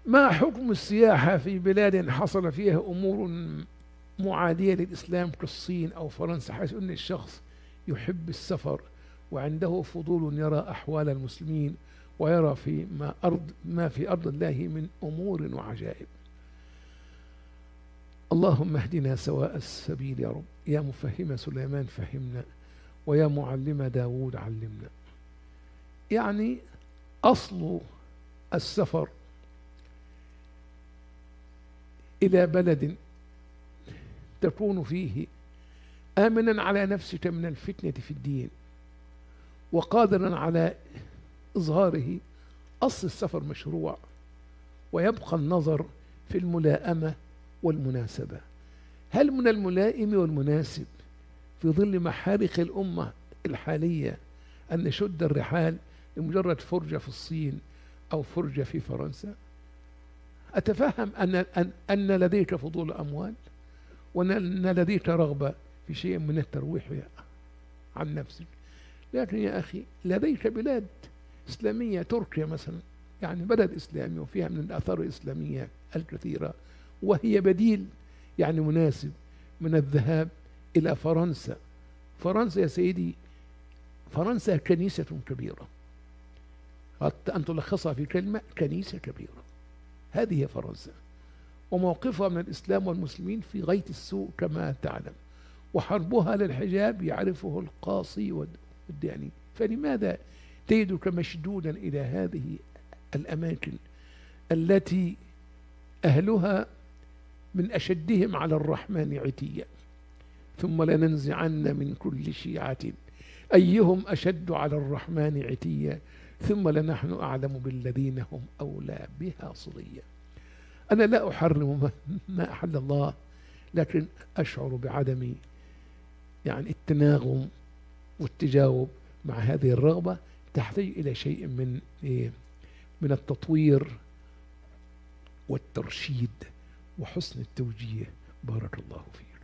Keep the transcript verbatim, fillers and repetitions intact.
ما حكم السياحة في بلاد حصل فيها أمور معادية للإسلام كالصين أو فرنسا، حيث أن الشخص يحب السفر وعنده فضول يرى أحوال المسلمين ويرى في ما أرض ما في أرض الله من أمور وعجائب. اللهم اهدنا سواء السبيل يا رب، يا مفهم سليمان فهمنا، ويا معلم داود علمنا. يعني أصل السفر إلى بلد تكون فيه آمنا على نفسك من الفتنة في الدين وقادرا على إظهاره، أصل السفر مشروع، ويبقى النظر في الملائمة والمناسبة. هل من الملائم والمناسب في ظل محارق الأمة الحالية أن نشد الرحال لمجرد فرجة في الصين أو فرجة في فرنسا؟ أتفهم أن أن أن لديك فضول أموال، وأن لديك رغبة في شيء من الترويح عن نفسك، لكن يا أخي لديك بلاد إسلامية، تركيا مثلا، يعني بلد إسلامي وفيها من الآثار الإسلامية الكثيرة، وهي بديل يعني مناسب من الذهاب إلى فرنسا. فرنسا يا سيدي، فرنسا كنيسة كبيرة، حتى أن تلخصها في كلمة: كنيسة كبيرة. هذه هي فرنسا، وموقفها من الإسلام والمسلمين في غاية السوء كما تعلم، وحربها للحجاب يعرفه القاصي والداني. فلماذا تجدك مشدودا إلى هذه الأماكن التي أهلها من أشدهم على الرحمن عتيا؟ ثم لننزعن من كل شيعة أيهم أشد على الرحمن عتيا ثم لنحن أعلم بالذين هم أولى بها صليا. أنا لا أحرم ما أحل الله، لكن أشعر بعدم يعني التناغم والتجاوب مع هذه الرغبة، تحتاج إلى شيء من إيه؟ من التطوير والترشيد وحسن التوجيه. بارك الله فيك.